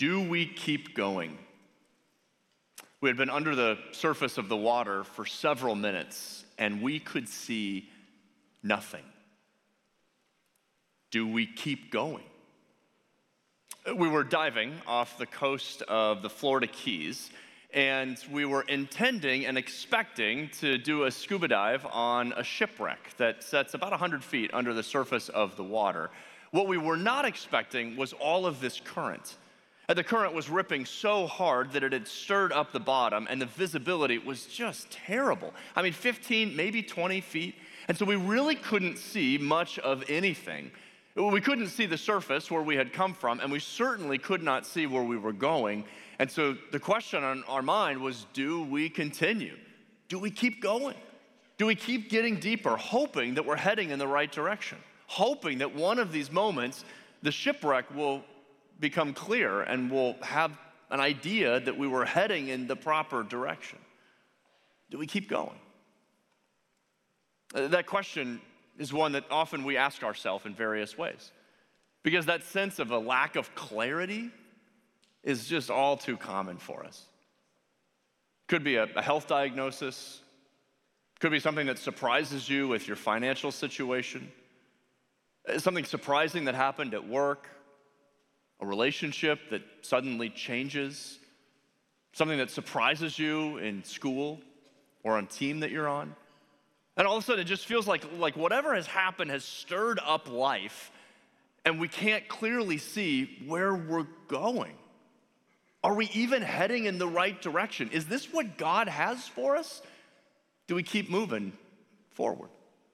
Do we keep going? We had been under the surface of the water for several minutes, and we could see nothing. Do we keep going? We were diving off the coast of the Florida Keys, and we were intending and expecting to do a scuba dive on a shipwreck that sits about 100 feet under the surface of the water. What we were not expecting was all of this current. And the current was ripping so hard that it had stirred up the bottom, and the visibility was just terrible. 15, maybe 20 feet. And so we really couldn't see much of anything. We couldn't see the surface where we had come from, and we certainly could not see where we were going. And so the question on our mind was, do we continue? Do we keep going? Do we keep getting deeper, hoping that we're heading in the right direction? Hoping that one of these moments, the shipwreck will become clear and we'll have an idea that we were heading in the proper direction. Do we keep going? That question is one that often we ask ourselves in various ways, because that sense of a lack of clarity is just all too common for us. Could be a health diagnosis, could be something that surprises you with your financial situation, something surprising that happened at work, a relationship that suddenly changes, something that surprises you in school or on a team that you're on. And all of a sudden, it just feels like whatever has happened has stirred up life, and we can't clearly see where we're going. Are we even heading in the right direction? Is this what God has for us? Do we keep moving forward?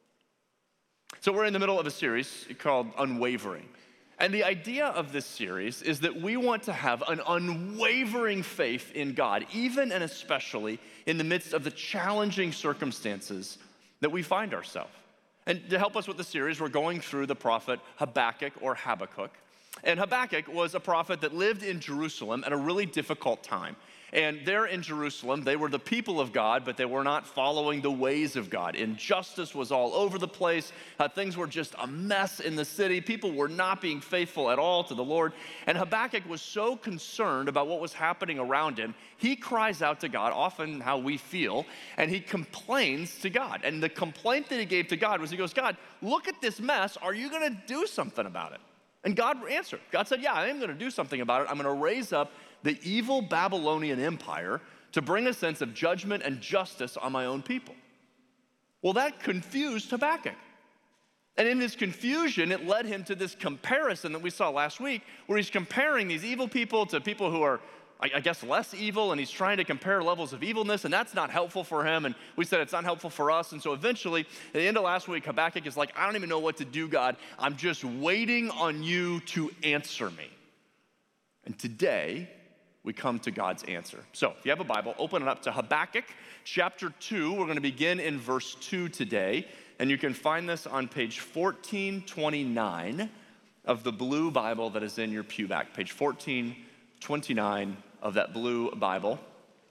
So we're in the middle of a series called Unwavering. And the idea of this series is that we want to have an unwavering faith in God, even and especially in the midst of the challenging circumstances that we find ourselves. And to help us with the series, we're going through the prophet Habakkuk or Habakkuk. And Habakkuk was a prophet that lived in Jerusalem at a really difficult time. And there in Jerusalem, they were the people of God, but they were not following the ways of God. Injustice was all over the place. Things were just a mess in the city. People were not being faithful at all to the Lord. And Habakkuk was so concerned about what was happening around him, he cries out to God, often how we feel, and he complains to God. And the complaint that he gave to God was, he goes, God, look at this mess. Are you going to do something about it? And God answered. God said, yeah, I am going to do something about it. I'm going to raise up the evil Babylonian Empire to bring a sense of judgment and justice on my own people. Well, that confused Habakkuk. And in this confusion, it led him to this comparison that we saw last week, where he's comparing these evil people to people who are, I guess, less evil, and he's trying to compare levels of evilness, and that's not helpful for him, and we said it's not helpful for us. And so eventually, at the end of last week, Habakkuk is like, I don't even know what to do, God. I'm just waiting on you to answer me. And today, we come to God's answer. So if you have a Bible, open it up to Habakkuk chapter 2. We're going to begin in verse 2 today, and you can find this on page 1429 of the blue Bible that is in your pew back, page 1429 of that blue Bible.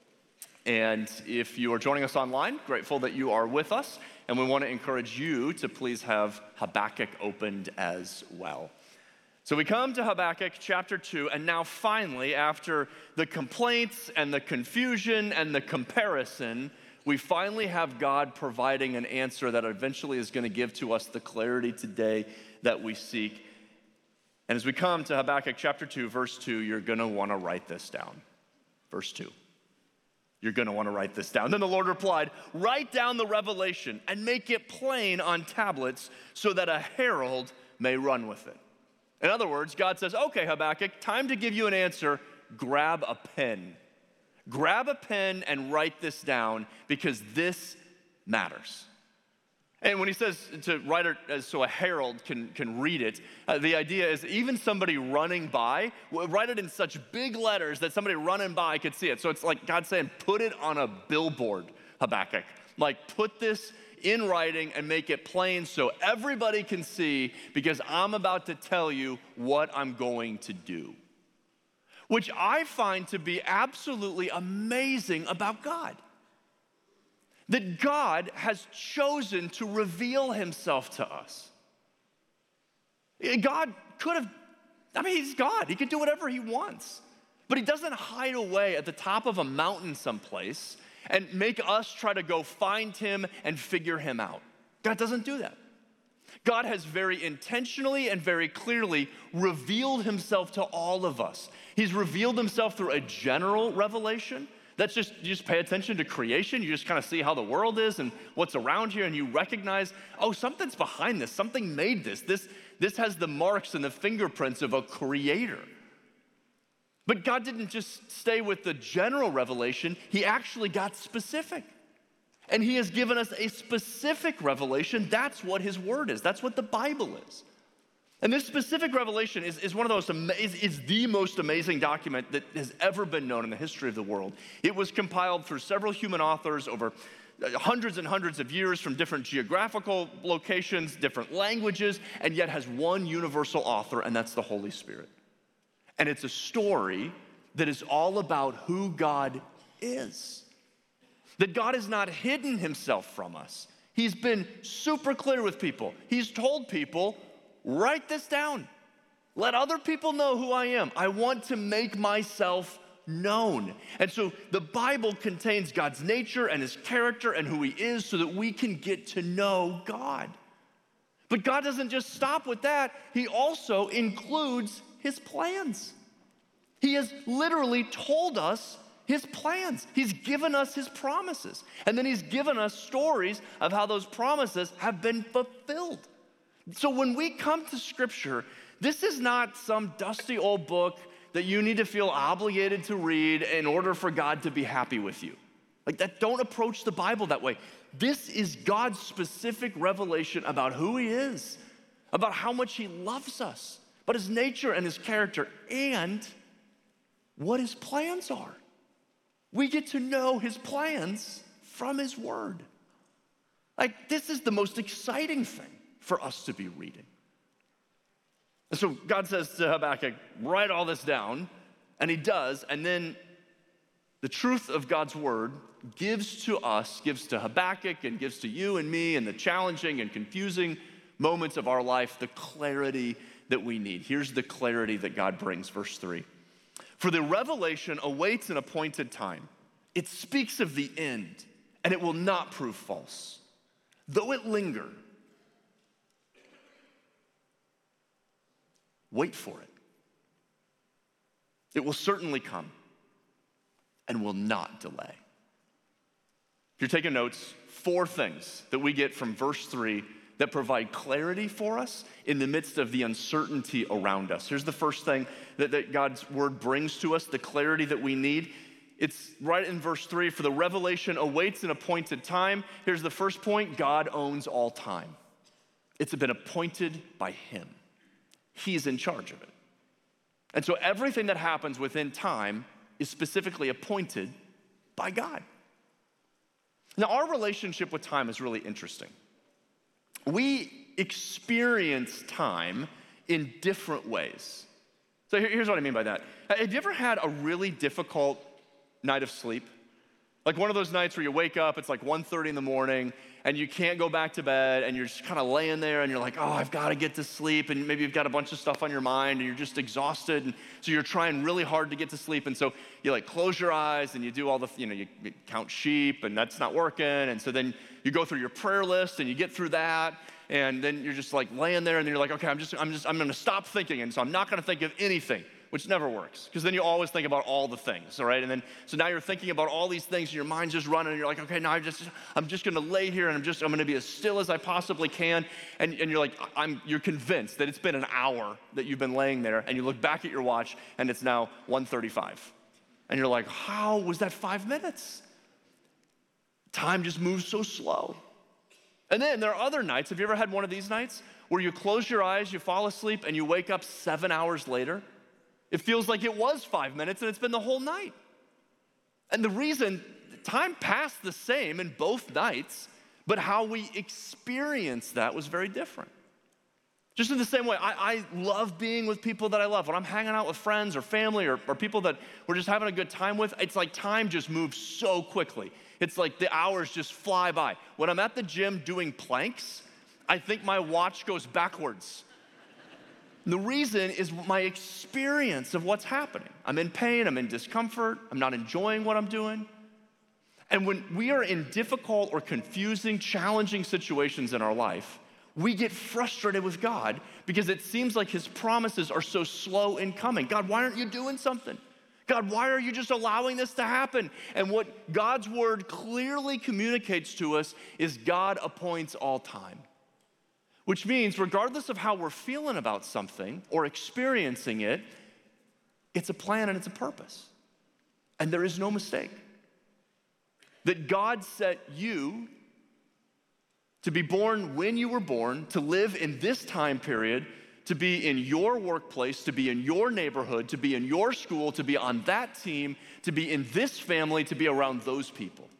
And if you are joining us online, grateful that you are with us, and we want to encourage you to please have Habakkuk opened as well. So we come to Habakkuk chapter 2, and now finally, after the complaints and the confusion and the comparison, we finally have God providing an answer that eventually is going to give to us the clarity today that we seek. And as we come to Habakkuk chapter 2, verse 2, you're going to want to write this down. Verse 2. You're going to want to write this down. Then the Lord replied, write down the revelation and make it plain on tablets so that a herald may run with it. In other words, God says, okay, Habakkuk, time to give you an answer. Grab a pen. Grab a pen and write this down, because this matters. And when he says to write it so a herald can read it, the idea is even somebody running by, write it in such big letters that somebody running by could see it. So it's like God saying, put it on a billboard, Habakkuk. Like, put this in writing and make it plain so everybody can see, because I'm about to tell you what I'm going to do. Which I find to be absolutely amazing about God. That God has chosen to reveal himself to us. God could have, he's God. He could do whatever he wants. But he doesn't hide away at the top of a mountain someplace and make us try to go find him and figure him out. God doesn't do that. God has very intentionally and very clearly revealed himself to all of us. He's revealed himself through a general revelation. That's just, you just pay attention to creation. You just kind of see how the world is and what's around here, and you recognize, oh, something's behind this. Something made this. This has the marks and the fingerprints of a creator. But God didn't just stay with the general revelation. He actually got specific. And he has given us a specific revelation. That's what his word is. That's what the Bible is. And this specific revelation is one of those, is the most amazing document that has ever been known in the history of the world. It was compiled through several human authors over hundreds and hundreds of years from different geographical locations, different languages, and yet has one universal author, and that's the Holy Spirit. And it's a story that is all about who God is. That God has not hidden himself from us. He's been super clear with people. He's told people, write this down. Let other people know who I am. I want to make myself known. And so the Bible contains God's nature and his character and who he is so that we can get to know God. But God doesn't just stop with that. He also includes his plans. He has literally told us his plans. He's given us his promises. And then he's given us stories of how those promises have been fulfilled. So when we come to Scripture, this is not some dusty old book that you need to feel obligated to read in order for God to be happy with you. Like that, don't approach the Bible that way. This is God's specific revelation about who he is, about how much he loves us, about his nature and his character, and what his plans are. We get to know his plans from his word. Like, this is the most exciting thing for us to be reading. And so God says to Habakkuk, write all this down, and he does, and then the truth of God's word gives to us, gives to Habakkuk, and gives to you and me in the challenging and confusing moments of our life the clarity that we need. Here's the clarity that God brings, verse 3. For the revelation awaits an appointed time. It speaks of the end, and it will not prove false. Though it linger, wait for it. It will certainly come and will not delay. If you're taking notes, 4 things that we get from verse 3 that provide clarity for us in the midst of the uncertainty around us. Here's the first thing that God's word brings to us, the clarity that we need. It's right in verse 3, for the revelation awaits an appointed time. Here's the first point, God owns all time. It's been appointed by him. He's in charge of it. And so everything that happens within time is specifically appointed by God. Now, our relationship with time is really interesting. We experience time in different ways. So here's what I mean by that. Have you ever had a really difficult night of sleep? Like one of those nights where you wake up, it's like 1:30 in the morning, and you can't go back to bed, and you're just kind of laying there, and you're like, oh, I've got to get to sleep, and maybe you've got a bunch of stuff on your mind, and you're just exhausted, and so you're trying really hard to get to sleep, and so you like close your eyes, and you do all the, you count sheep, and that's not working, and so then you go through your prayer list, and you get through that, and then you're just like laying there, and then you're like, okay, I'm going to stop thinking, and so I'm not going to think of anything, which never works, because then you always think about all the things, all right? And then, so now you're thinking about all these things, and your mind's just running, and you're like, okay, now I'm just gonna lay here, and I'm gonna be as still as I possibly can, and you're like, you're convinced that it's been an hour that you've been laying there, and you look back at your watch, and it's now 1:35. And you're like, how was that 5 minutes? Time just moves so slow. And then there are other nights, have you ever had one of these nights, where you close your eyes, you fall asleep, and you wake up 7 hours later? It feels like it was 5 minutes and it's been the whole night. And the reason, time passed the same in both nights, but how we experienced that was very different. Just in the same way, I love being with people that I love. When I'm hanging out with friends or family or people that we're just having a good time with, it's like time just moves so quickly. It's like the hours just fly by. When I'm at the gym doing planks, I think my watch goes backwards. And the reason is my experience of what's happening. I'm in pain, I'm in discomfort, I'm not enjoying what I'm doing. And when we are in difficult or confusing, challenging situations in our life, we get frustrated with God because it seems like his promises are so slow in coming. God, why aren't you doing something? God, why are you just allowing this to happen? And what God's word clearly communicates to us is God appoints all time. Which means regardless of how we're feeling about something or experiencing it, it's a plan and it's a purpose. And there is no mistake. That God set you to be born when you were born, to live in this time period, to be in your workplace, to be in your neighborhood, to be in your school, to be on that team, to be in this family, to be around those people.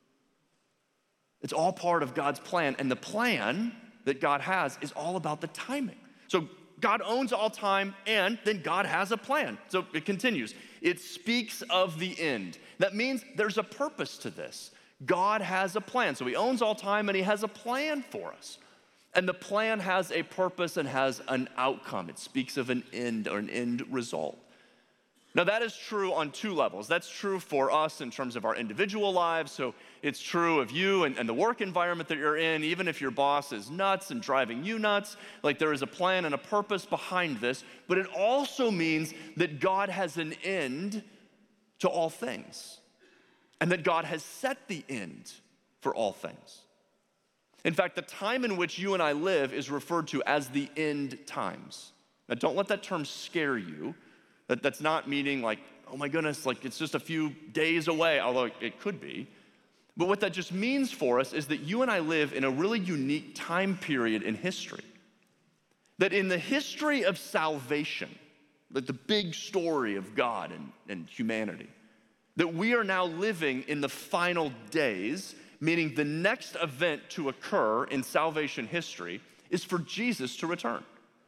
It's all part of God's plan, and the plan that God has is all about the timing. So God owns all time, and then God has a plan. So it continues. It speaks of the end. That means there's a purpose to this. God has a plan. So he owns all time, and he has a plan for us. And the plan has a purpose and has an outcome. It speaks of an end or an end result. Now that is true on two levels. That's true for us in terms of our individual lives. So it's true of you and the work environment that you're in, even if your boss is nuts and driving you nuts, like there is a plan and a purpose behind this. But it also means that God has an end to all things and that God has set the end for all things. In fact, the time in which you and I live is referred to as the end times. Now don't let that term scare you. That's not meaning like, oh my goodness, like it's just a few days away, although it could be. But what that just means for us is that you and I live in a really unique time period in history. That in the history of salvation, like the big story of God and humanity, that we are now living in the final days, meaning the next event to occur in salvation history is for Jesus to return.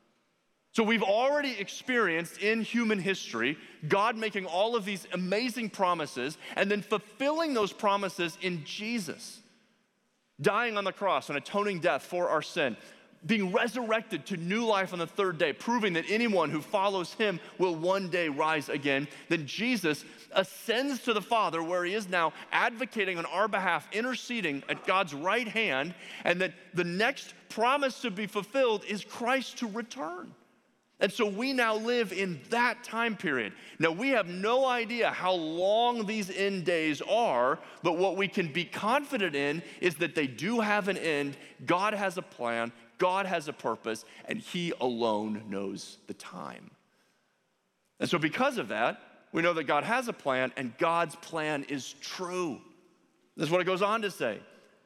So we've already experienced in human history God making all of these amazing promises and then fulfilling those promises in Jesus, dying on the cross, an atoning death for our sin, being resurrected to new life on the third day, proving that anyone who follows him will one day rise again. Then Jesus ascends to the Father where he is now advocating on our behalf, interceding at God's right hand, and that the next promise to be fulfilled is Christ to return. And so we now live in that time period. Now, we have no idea how long these end days are, but what we can be confident in is that they do have an end. God has a plan, God has a purpose, and he alone knows the time. And so because of that, we know that God has a plan, and God's plan is true. This is what it goes on to say.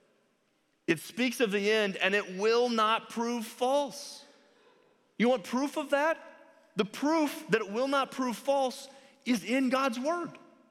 It speaks of the end, and it will not prove false. You want proof of that? The proof that it will not prove false is in God's word.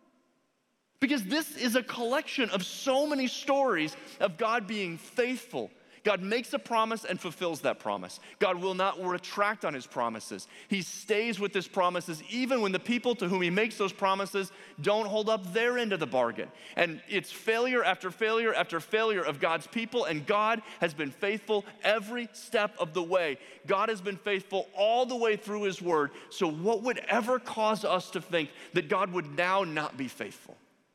Because this is a collection of so many stories of God being faithful. God makes a promise and fulfills that promise. God will not retract on his promises. He stays with his promises even when the people to whom he makes those promises don't hold up their end of the bargain. And it's failure after failure after failure of God's people, and God has been faithful every step of the way. God has been faithful all the way through his word. So what would ever cause us to think that God would now not be faithful?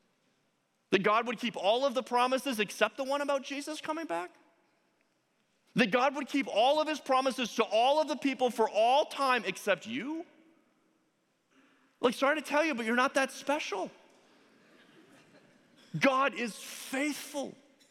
That God would keep all of the promises except the one about Jesus coming back? That God would keep all of his promises to all of the people for all time except you? Like, sorry to tell you, but you're not that special. God is faithful.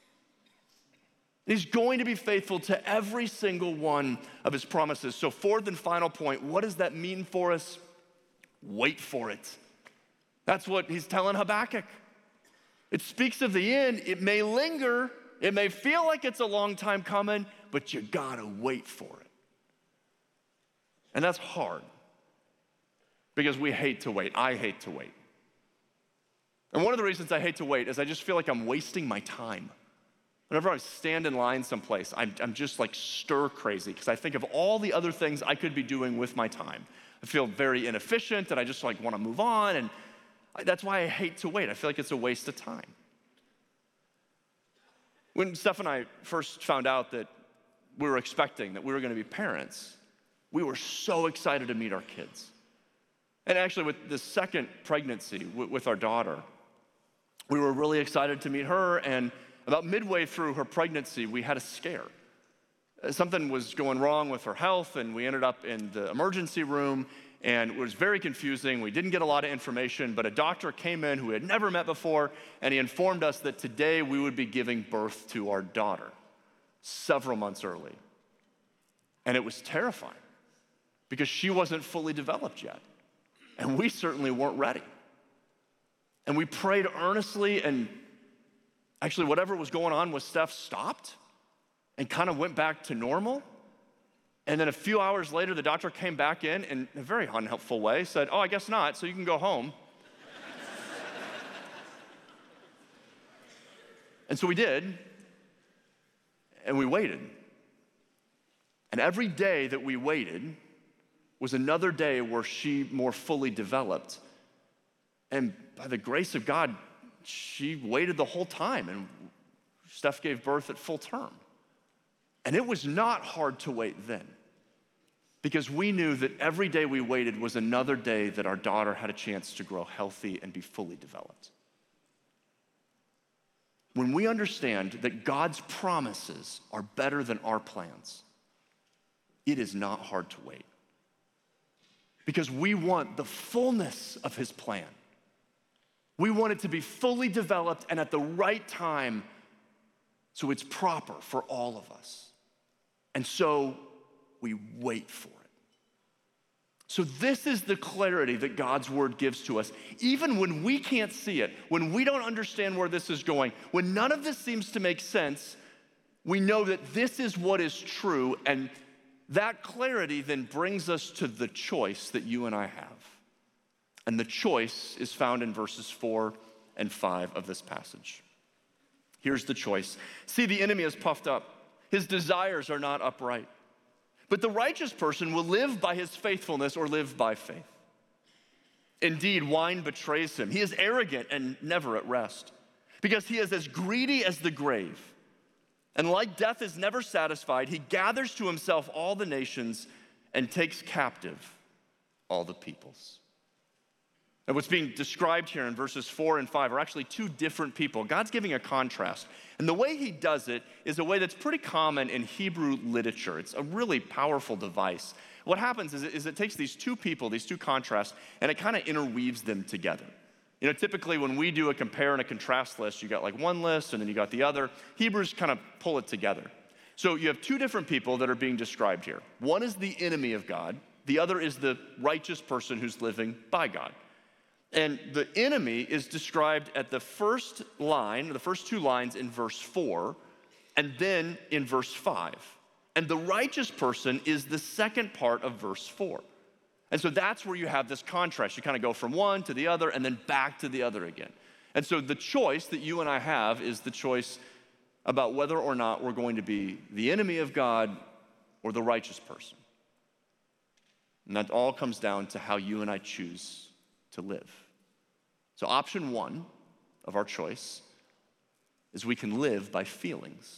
He's going to be faithful to every single one of his promises. So fourth and final point, what does that mean for us? Wait for it. That's what he's telling Habakkuk. It speaks of the end. It may linger. It may feel like it's a long time coming, but you gotta wait for it. And that's hard because we hate to wait. I hate to wait. And one of the reasons I hate to wait is I just feel like I'm wasting my time. Whenever I stand in line someplace, I'm just like stir crazy because I think of all the other things I could be doing with my time. I feel very inefficient and I just like wanna move on, and that's why I hate to wait. I feel like it's a waste of time. When Steph and I first found out that we were expecting, that we were gonna be parents, We were so excited to meet our kids. And actually, with the second pregnancy with our daughter, we were really excited to meet her, and about midway through her pregnancy, we had a scare. Something was going wrong with her health, and we ended up in the emergency room, and it was very confusing. We didn't get a lot of information, but a doctor came in who we had never met before, and he informed us that today we would be giving birth to our daughter several months early. And it was terrifying because she wasn't fully developed yet, and we certainly weren't ready. And we prayed earnestly, and actually whatever was going on with Steph stopped and kind of went back to normal. And then a few hours later, the doctor came back in a very unhelpful way, said, "Oh, I guess not, so you can go home." And so we did, and we waited. And every day that we waited was another day where she more fully developed. And by the grace of God, she waited the whole time, and Steph gave birth at full term. And it was not hard to wait then, because we knew that every day we waited was another day that our daughter had a chance to grow healthy and be fully developed. When we understand that God's promises are better than our plans, it is not hard to wait, because we want the fullness of his plan. We want it to be fully developed and at the right time, so it's proper for all of us. And so we wait for it. So this is the clarity that God's word gives to us. Even when we can't see it, when we don't understand where this is going, when none of this seems to make sense, we know that this is what is true, and that clarity then brings us to the choice that you and I have. And the choice is found in verses 4 and 5 of this passage. Here's the choice. See, the enemy is puffed up. His desires are not upright. But the righteous person will live by his faithfulness or live by faith. Indeed, wine betrays him. He is arrogant and never at rest, because he is as greedy as the grave. And like death is never satisfied, he gathers to himself all the nations and takes captive all the peoples. And what's being described here in verses 4 and 5 are actually two different people. God's giving a contrast. And the way he does it is a way that's pretty common in Hebrew literature. It's a really powerful device. What happens is it takes these two people, these two contrasts, and it kind of interweaves them together. You know, typically when we do a compare and a contrast list, you got like one list and then you got the other. Hebrews kind of pull it together. So you have two different people that are being described here. One is the enemy of God. The other is the righteous person who's living by God. And the enemy is described at the first line, the first two lines in verse 4, and then in verse 5. And the righteous person is the second part of verse 4. And so that's where you have this contrast. You kind of go from one to the other and then back to the other again. And so the choice that you and I have is the choice about whether or not we're going to be the enemy of God or the righteous person. And that all comes down to how you and I choose to live. So option one of our choice is we can live by feelings.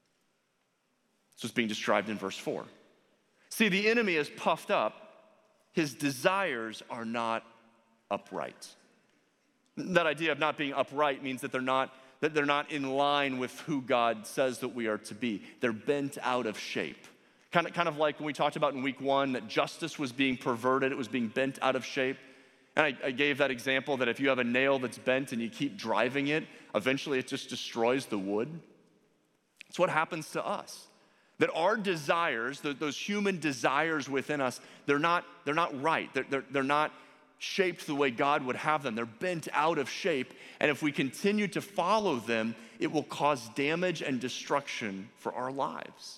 This is being described in verse 4. See, the enemy is puffed up. His desires are not upright. That idea of not being upright means that they're not in line with who God says that we are to be. They're bent out of shape. Kind of like when we talked about in week 1 that justice was being perverted, it was being bent out of shape. And I gave that example that if you have a nail that's bent and you keep driving it, eventually it just destroys the wood. It's what happens to us. That our desires, those human desires within us, they're not right. They're not shaped the way God would have them. They're bent out of shape. And if we continue to follow them, it will cause damage and destruction for our lives.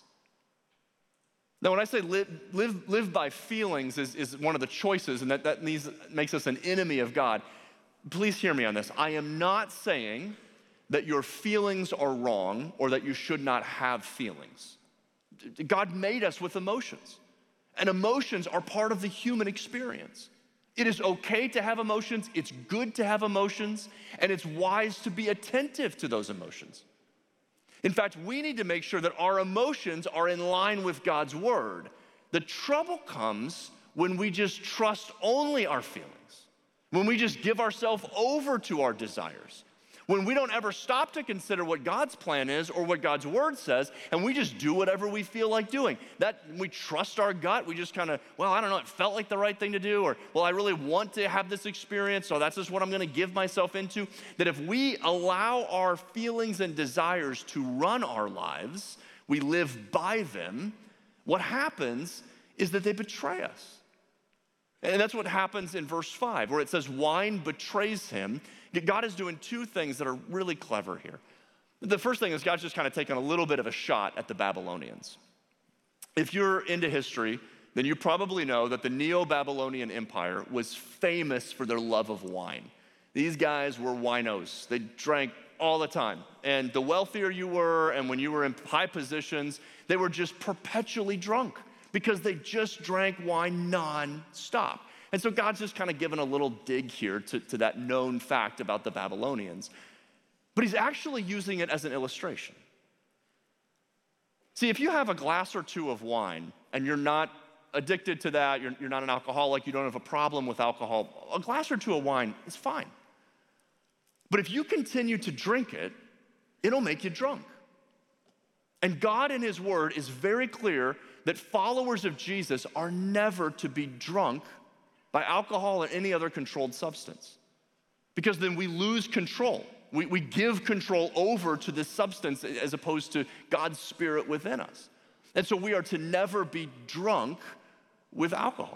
Now, when I say live by feelings is one of the choices, and that makes us an enemy of God, please hear me on this. I am not saying that your feelings are wrong or that you should not have feelings. God made us with emotions, and emotions are part of the human experience. It is okay to have emotions, it's good to have emotions, and it's wise to be attentive to those emotions. In fact, we need to make sure that our emotions are in line with God's word, The trouble comes when we just trust only our feelings, when we just give ourselves over to our desires, when we don't ever stop to consider what God's plan is or what God's word says, and we just do whatever we feel like doing. That we trust our gut, we just kind of, well, I don't know, it felt like the right thing to do, or, well, I really want to have this experience, so that's just what I'm gonna give myself into. That if we allow our feelings and desires to run our lives, we live by them, what happens is that they betray us. And that's what happens in verse 5, where it says, wine betrays him. God is doing two things that are really clever here. The first thing is God's just kind of taking a little bit of a shot at the Babylonians. If you're into history, then you probably know that the Neo-Babylonian Empire was famous for their love of wine. These guys were winos. They drank all the time. And the wealthier you were, and when you were in high positions, they were just perpetually drunk because they just drank wine non-stop. And so God's just kind of given a little dig here to that known fact about the Babylonians. But he's actually using it as an illustration. See, if you have a glass or two of wine and you're not addicted to that, you're not an alcoholic, you don't have a problem with alcohol, a glass or two of wine is fine. But if you continue to drink it, it'll make you drunk. And God in his word is very clear that followers of Jesus are never to be drunk by alcohol or any other controlled substance. Because then we lose control. We give control over to this substance as opposed to God's spirit within us. And so we are to never be drunk with alcohol.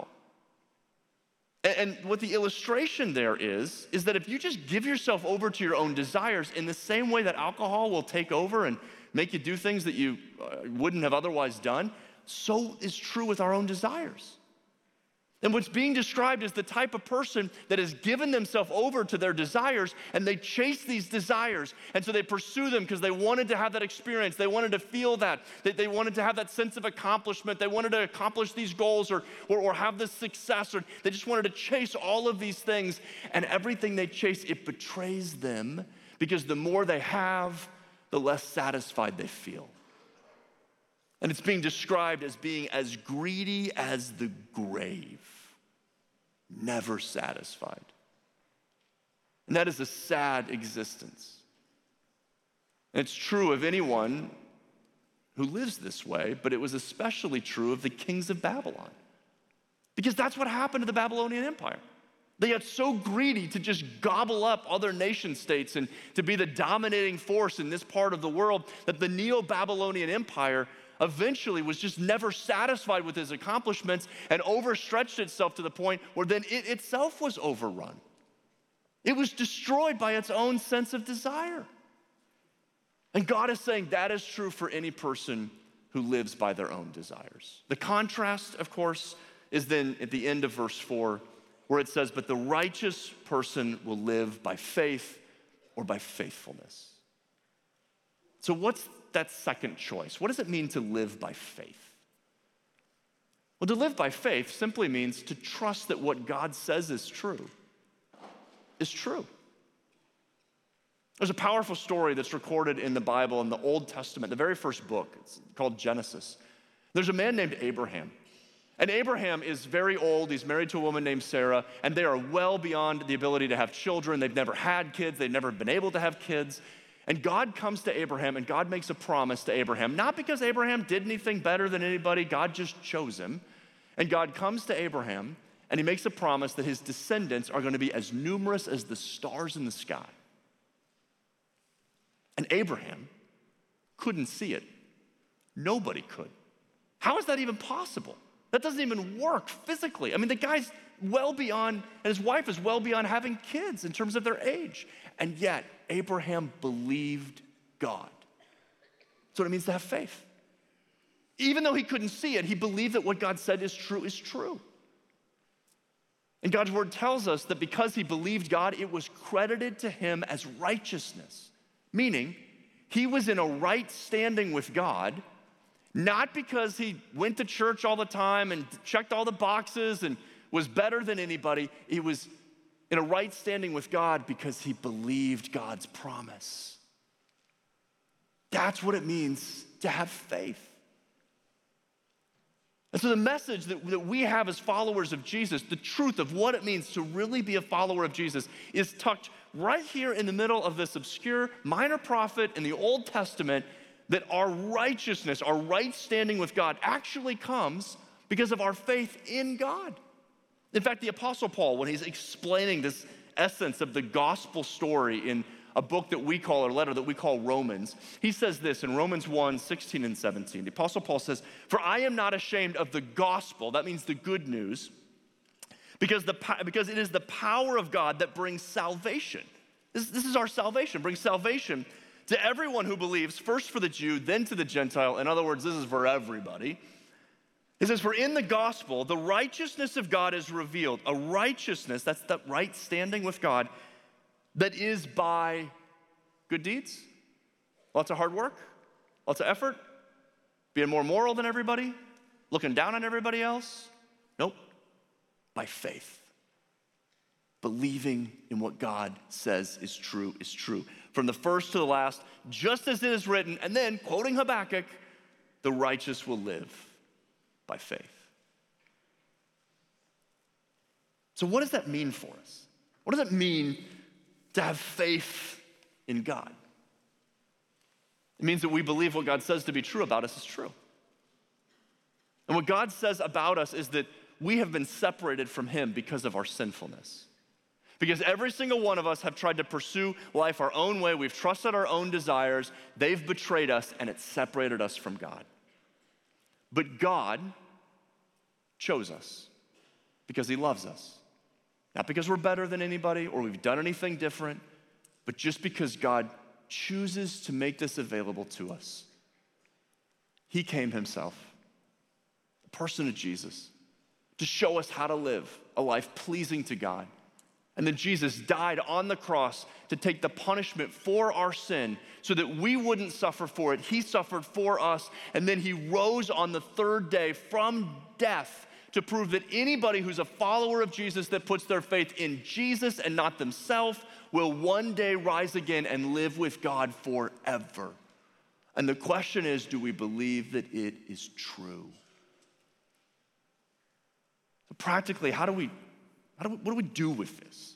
And what the illustration there is that if you just give yourself over to your own desires in the same way that alcohol will take over and make you do things that you wouldn't have otherwise done, so is true with our own desires. And what's being described is the type of person that has given themselves over to their desires, and they chase these desires. And so they pursue them because they wanted to have that experience. They wanted to feel that they wanted to have that sense of accomplishment. They wanted to accomplish these goals or have this success, or they just wanted to chase all of these things. And everything they chase, it betrays them because the more they have, the less satisfied they feel. And it's being described as being as greedy as the grave, never satisfied. And that is a sad existence. And it's true of anyone who lives this way, but it was especially true of the kings of Babylon. Because that's what happened to the Babylonian Empire. They got so greedy to just gobble up other nation states and to be the dominating force in this part of the world that the Neo-Babylonian Empire eventually was just never satisfied with his accomplishments and overstretched itself to the point where then it itself was overrun. It was destroyed by its own sense of desire. And God is saying that is true for any person who lives by their own desires. The contrast, of course, is then at the end of verse 4, where it says, but the righteous person will live by faith or by faithfulness. So what's that second choice? What does it mean to live by faith? Well, to live by faith simply means to trust that what God says is true. There's a powerful story that's recorded in the Bible in the Old Testament, the very first book. It's called Genesis. There's a man named Abraham. And Abraham is very old. He's married to a woman named Sarah, and they are well beyond the ability to have children. They've never had kids. They've never been able to have kids. And God comes to Abraham, and God makes a promise to Abraham, not because Abraham did anything better than anybody. God just chose him. And God comes to Abraham, and he makes a promise that his descendants are going to be as numerous as the stars in the sky. And Abraham couldn't see it. Nobody could. How is that even possible? That doesn't even work physically. I mean, the guy's well beyond, and his wife is well beyond having kids in terms of their age. And yet, Abraham believed God. That's what it means to have faith. Even though he couldn't see it, he believed that what God said is true. And God's word tells us that because he believed God, it was credited to him as righteousness. Meaning, he was in a right standing with God, not because he went to church all the time and checked all the boxes and was better than anybody. He was in a right standing with God because he believed God's promise. That's what it means to have faith. And so the message that we have as followers of Jesus, the truth of what it means to really be a follower of Jesus, is tucked right here in the middle of this obscure minor prophet in the Old Testament, that our righteousness, our right standing with God actually comes because of our faith in God. In fact, the Apostle Paul, when he's explaining this essence of the gospel story in a book that we call, or letter that we call Romans, he says this in Romans 1, 16 and 17. The Apostle Paul says, "For I am not ashamed of the gospel," that means the good news, because it is the power of God that brings salvation. This is our salvation, brings salvation to everyone who believes, first for the Jew, then to the Gentile. In other words, this is for everybody. It says, "For in the gospel, the righteousness of God is revealed." A righteousness, that's that right standing with God, that is by good deeds, lots of hard work, lots of effort, being more moral than everybody, looking down on everybody else. Nope, by faith. Believing in what God says is true is true. From the first to the last, just as it is written, and then, quoting Habakkuk, "The righteous will live by faith." So what does that mean for us? What does it mean to have faith in God? It means that we believe what God says to be true about us is true. And what God says about us is that we have been separated from Him because of our sinfulness. Because every single one of us have tried to pursue life our own way. We've trusted our own desires. They've betrayed us, and it's separated us from God. But God chose us because He loves us. Not because we're better than anybody or we've done anything different, but just because God chooses to make this available to us. He came Himself, the person of Jesus, to show us how to live a life pleasing to God. And then Jesus died on the cross to take the punishment for our sin so that we wouldn't suffer for it. He suffered for us, and then He rose on the third day from death to prove that anybody who's a follower of Jesus that puts their faith in Jesus and not themselves will one day rise again and live with God forever. And the question is, do we believe that it is true? Practically, what do we do with this?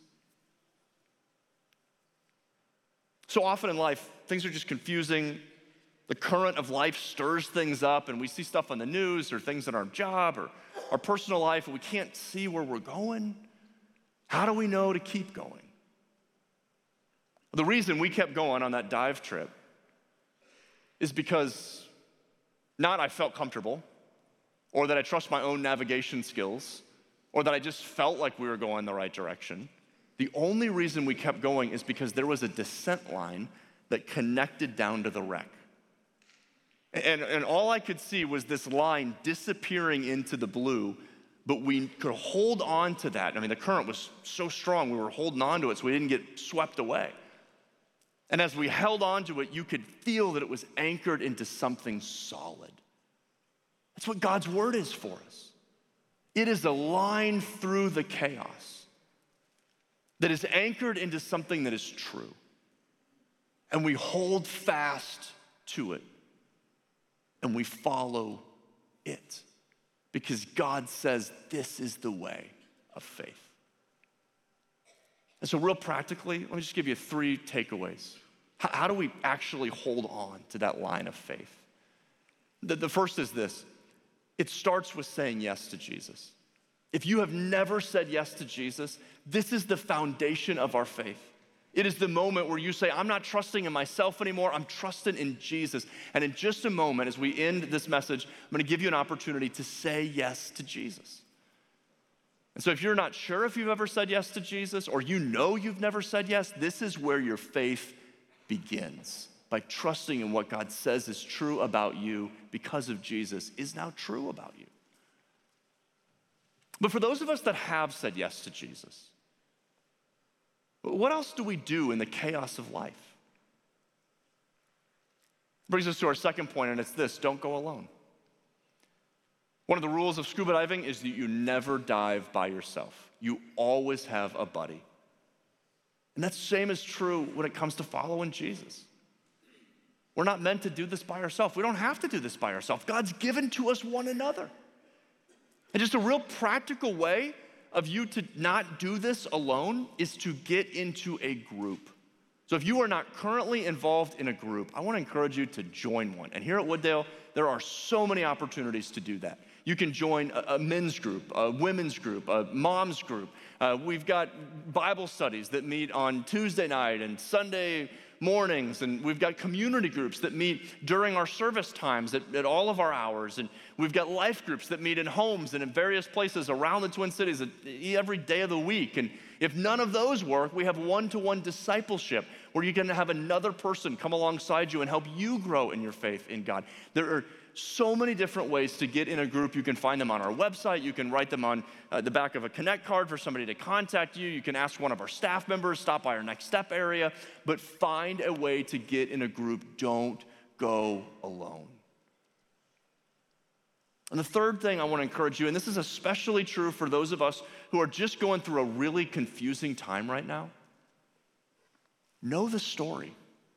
So often in life, things are just confusing. The current of life stirs things up, and we see stuff on the news or things in our job or our personal life, and we can't see where we're going. How do we know to keep going? The reason we kept going on that dive trip is because not I felt comfortable, or that I trust my own navigation skills, or that I just felt like we were going the right direction. The only reason we kept going is because there was a descent line that connected down to the wreck. And all I could see was this line disappearing into the blue, but we could hold on to that. I mean, the current was so strong, we were holding on to it so we didn't get swept away. And as we held on to it, you could feel that it was anchored into something solid. That's what God's word is for us. It is a line through the chaos that is anchored into something that is true. And we hold fast to it. And we follow it. Because God says this is the way of faith. And so real practically, let me just give you 3 takeaways. How do we actually hold on to that line of faith? The first is this. It starts with saying yes to Jesus. If you have never said yes to Jesus, this is the foundation of our faith. It is the moment where you say, I'm not trusting in myself anymore, I'm trusting in Jesus. And in just a moment, as we end this message, I'm gonna give you an opportunity to say yes to Jesus. And so if you're not sure if you've ever said yes to Jesus, or you know you've never said yes, this is where your faith begins. By trusting in what God says is true about you because of Jesus is now true about you. But for those of us that have said yes to Jesus, what else do we do in the chaos of life? Brings us to our second point, and it's this: don't go alone. One of the rules of scuba diving is that you never dive by yourself. You always have a buddy. And that same is true when it comes to following Jesus. We're not meant to do this by ourselves. We don't have to do this by ourselves. God's given to us one another. And just a real practical way of you to not do this alone is to get into a group. So if you are not currently involved in a group, I want to encourage you to join one. And here at Wooddale, there are so many opportunities to do that. You can join a men's group, a women's group, a mom's group. We've got Bible studies that meet on Tuesday night and Sunday mornings, and we've got community groups that meet during our service times at all of our hours, and we've got life groups that meet in homes and in various places around the Twin Cities every day of the week. And if none of those work, we have one-to-one discipleship where you can have another person come alongside you and help you grow in your faith in God. There are so many different ways to get in a group. You can find them on our website. You can write them on the back of a Connect card for somebody to contact you. You can ask one of our staff members, stop by our Next Step area, but find a way to get in a group. Don't go alone. And the third thing I want to encourage you, and this is especially true for those of us who are just going through a really confusing time right now, know the story.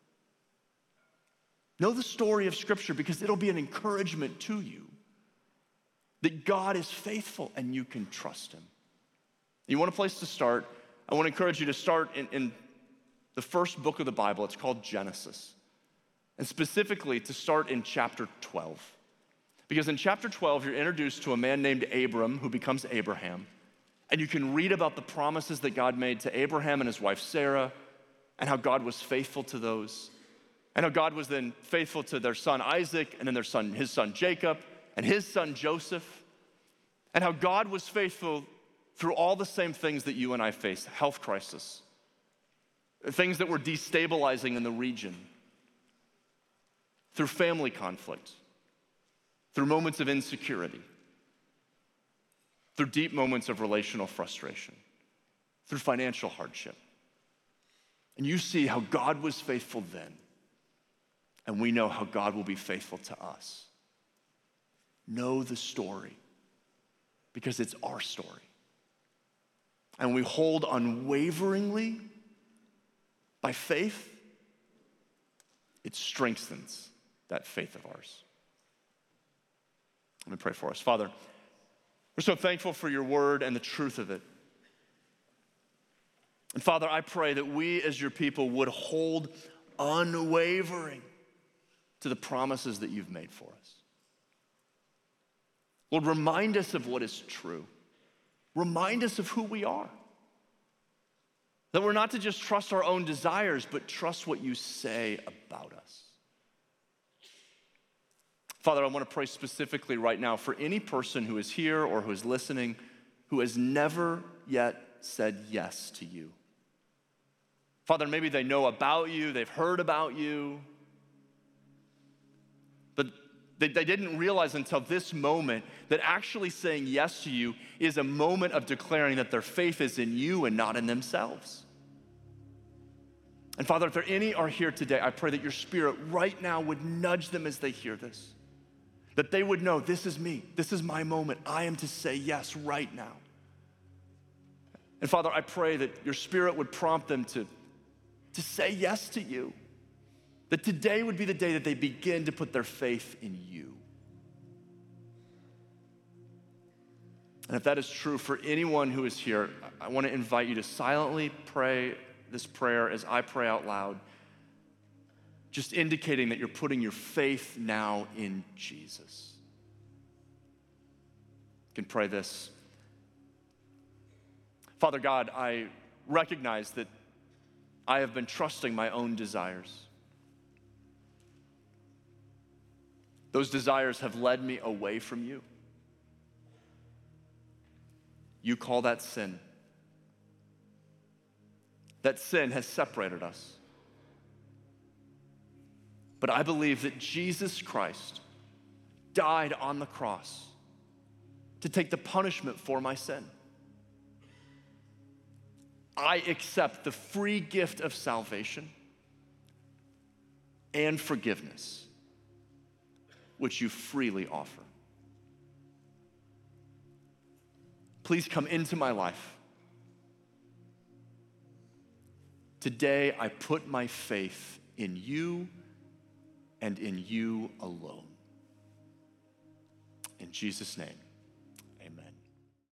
Know the story of Scripture, because it'll be an encouragement to you that God is faithful and you can trust Him. You want a place to start? I want to encourage you to start in the first book of the Bible. It's called Genesis. And specifically to start in chapter 12. Because in chapter 12, you're introduced to a man named Abram who becomes Abraham. And you can read about the promises that God made to Abraham and his wife Sarah, and how God was faithful to those. And how God was then faithful to their son Isaac, and then his son Jacob, and his son Joseph. And how God was faithful through all the same things that you and I face: health crisis, things that were destabilizing in the region, through family conflict, through moments of insecurity, through deep moments of relational frustration, through financial hardship. And you see how God was faithful then. And we know how God will be faithful to us. Know the story, because it's our story. And we hold unwaveringly by faith. It strengthens that faith of ours. Let me pray for us. Father, we're so thankful for your word and the truth of it. And Father, I pray that we as your people would hold unwavering to the promises that you've made for us. Lord, remind us of what is true. Remind us of who we are. That we're not to just trust our own desires, but trust what you say about us. Father, I want to pray specifically right now for any person who is here or who is listening who has never yet said yes to you. Father, maybe they know about you, they've heard about you, but they didn't realize until this moment that actually saying yes to you is a moment of declaring that their faith is in you and not in themselves. And Father, if there any are here today, I pray that your Spirit right now would nudge them as they hear this, that they would know, this is me, this is my moment, I am to say yes right now. And Father, I pray that your Spirit would prompt them to say yes to you, that today would be the day that they begin to put their faith in you. And if that is true for anyone who is here, I want to invite you to silently pray this prayer as I pray out loud, just indicating that you're putting your faith now in Jesus. You can pray this. Father God, I recognize that I have been trusting my own desires. Those desires have led me away from you. You call that sin. That sin has separated us. But I believe that Jesus Christ died on the cross to take the punishment for my sin. I accept the free gift of salvation and forgiveness, which you freely offer. Please come into my life. Today, I put my faith in you and in you alone. In Jesus' name.